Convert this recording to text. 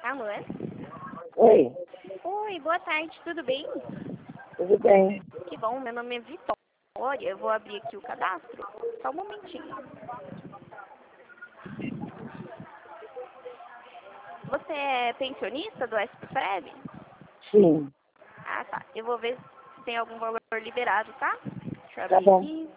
Alô? Oi, Oi, boa tarde, tudo bem? tudo bem? Que bom, meu nome é Vitória, eu vou abrir aqui o cadastro. Só um momentinho. Você é pensionista do SPFREB? Sim, Ah, tá. Eu vou ver se tem algum valor liberado, tá? Deixa eu tá abrir bom. aqui.